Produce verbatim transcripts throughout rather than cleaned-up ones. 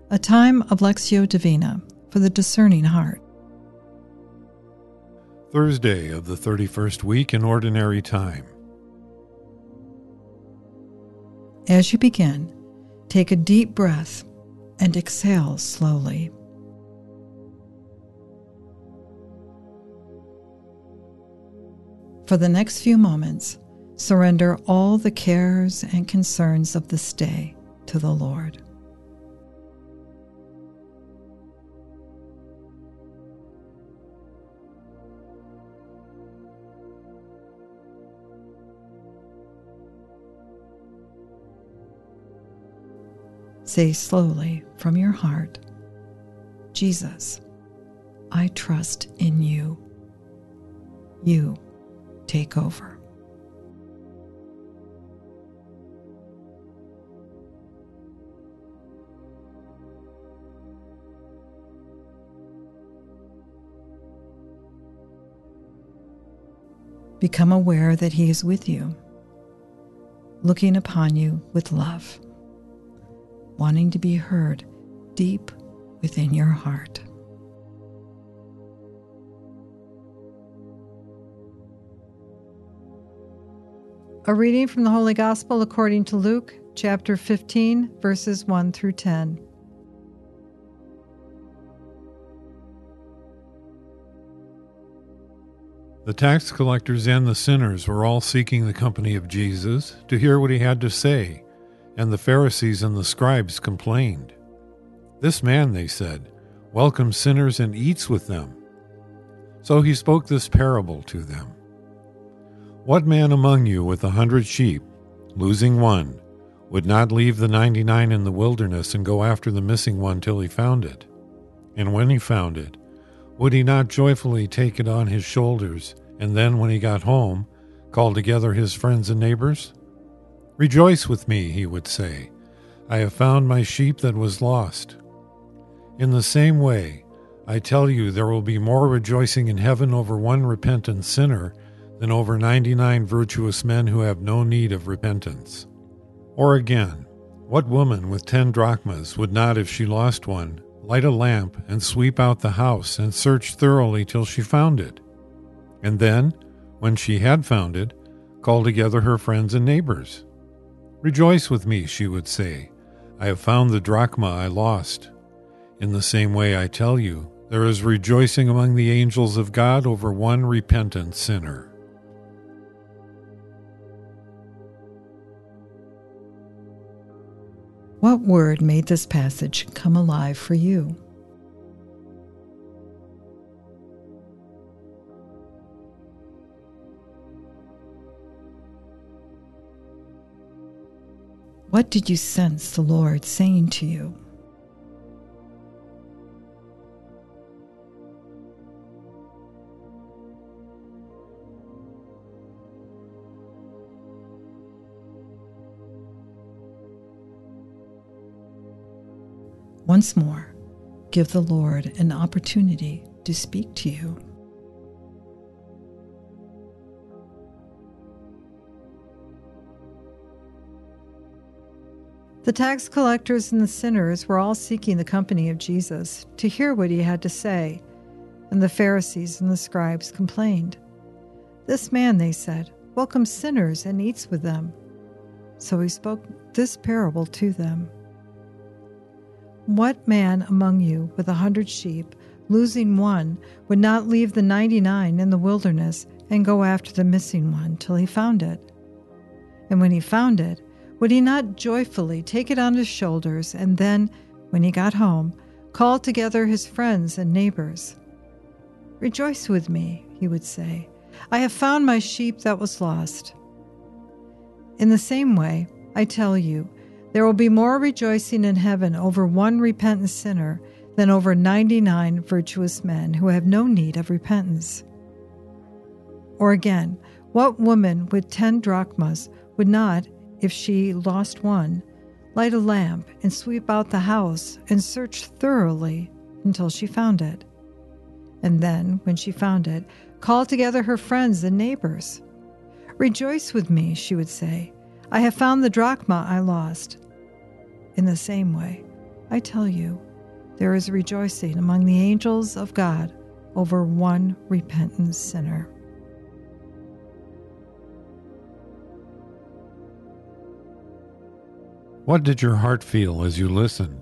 A time of Lectio Divina for the discerning heart. Thursday of the thirty-first week in Ordinary Time. As you begin, take a deep breath and exhale slowly. For the next few moments, surrender all the cares and concerns of this day to the Lord. Say slowly from your heart, Jesus, I trust in you. You take over. Become aware that He is with you, looking upon you with love, wanting to be heard deep within your heart. A reading from the Holy Gospel according to Luke, chapter fifteen, verses one through ten. The tax collectors and the sinners were all seeking the company of Jesus to hear what he had to say, and the Pharisees and the scribes complained. This man, they said, welcomes sinners and eats with them. So he spoke this parable to them. What man among you with a hundred sheep, losing one, would not leave the ninety-nine in the wilderness and go after the missing one till he found it? And when he found it, would he not joyfully take it on his shoulders, and then when he got home, call together his friends and neighbors? Rejoice with me, he would say. I have found my sheep that was lost. In the same way, I tell you, there will be more rejoicing in heaven over one repentant sinner than over ninety-nine virtuous men who have no need of repentance. Or again, what woman with ten drachmas would not, if she lost one, light a lamp and sweep out the house and search thoroughly till she found it? And then, when she had found it, call together her friends and neighbors. Rejoice with me, she would say. I have found the drachma I lost. In the same way, I tell you, there is rejoicing among the angels of God over one repentant sinner. What word made this passage come alive for you? What did you sense the Lord saying to you? Once more, give the Lord an opportunity to speak to you. The tax collectors and the sinners were all seeking the company of Jesus to hear what he had to say, and the Pharisees and the scribes complained. This man, they said, welcomes sinners and eats with them. So he spoke this parable to them. What man among you with a hundred sheep, losing one, would not leave the ninety-nine in the wilderness and go after the missing one till he found it? And when he found it, would he not joyfully take it on his shoulders, and then, when he got home, call together his friends and neighbors? Rejoice with me, he would say. I have found my sheep that was lost. In the same way, I tell you, there will be more rejoicing in heaven over one repentant sinner than over ninety-nine virtuous men who have no need of repentance. Or again, what woman with ten drachmas would not, if she lost one, light a lamp and sweep out the house and search thoroughly until she found it? And then, when she found it, call together her friends and neighbors. Rejoice with me, she would say. I have found the drachma I lost. In the same way, I tell you, there is rejoicing among the angels of God over one repentant sinner. What did your heart feel as you listened?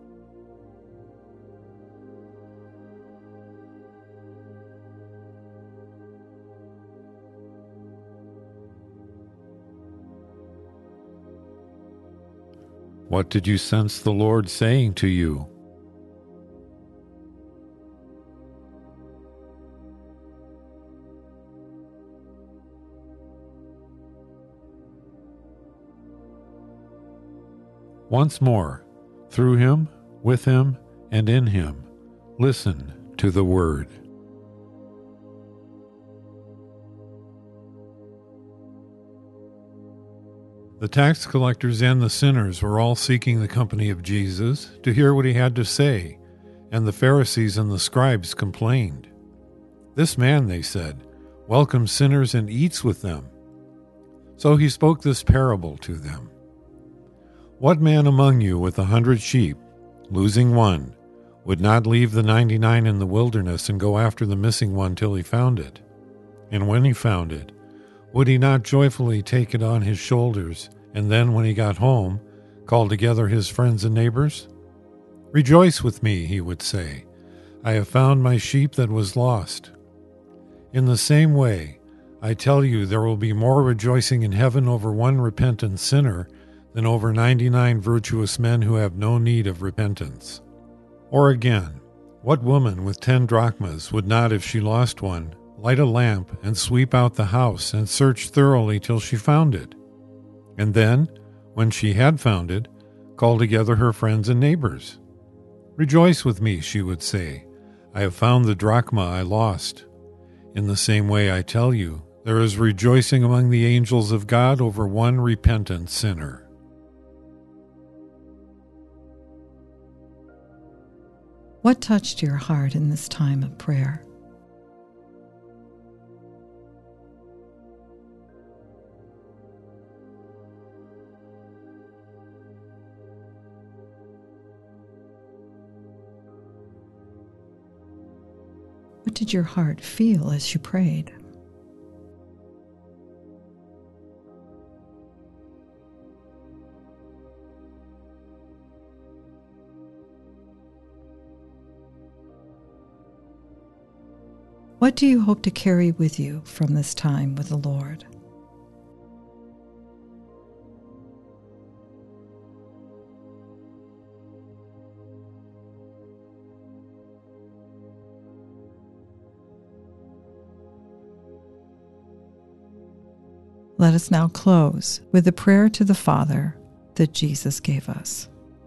What did you sense the Lord saying to you? Once more, through him, with him, and in him, listen to the word. The tax collectors and the sinners were all seeking the company of Jesus to hear what he had to say, and the Pharisees and the scribes complained. This man, they said, welcomes sinners and eats with them. So he spoke this parable to them. What man among you with a hundred sheep, losing one, would not leave the ninety-nine in the wilderness and go after the missing one till he found it? And when he found it, would he not joyfully take it on his shoulders, and then, when he got home, call together his friends and neighbors? Rejoice with me, he would say. I have found my sheep that was lost. In the same way, I tell you, there will be more rejoicing in heaven over one repentant sinner than over ninety-nine virtuous men who have no need of repentance. Or again, what woman with ten drachmas would not, if she lost one, light a lamp and sweep out the house and search thoroughly till she found it? And then, when she had found it, call together her friends and neighbors. Rejoice with me, she would say. I have found the drachma I lost. In the same way, I tell you, there is rejoicing among the angels of God over one repentant sinner. What touched your heart in this time of prayer? What did your heart feel as you prayed? What do you hope to carry with you from this time with the Lord? Let us now close with the prayer to the Father that Jesus gave us.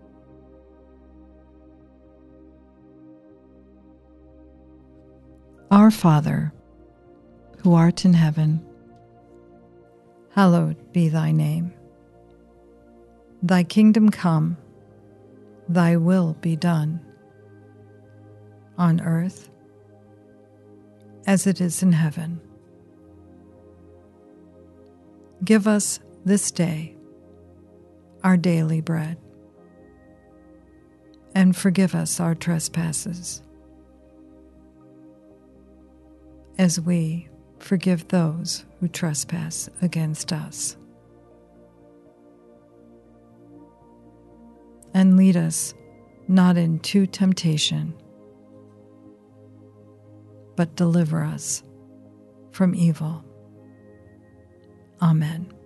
Our Father, who art in heaven, hallowed be thy name. Thy kingdom come, thy will be done, on earth as it is in heaven. Give us this day our daily bread, and forgive us our trespasses, as we forgive those who trespass against us. And lead us not into temptation, but deliver us from evil. Amen.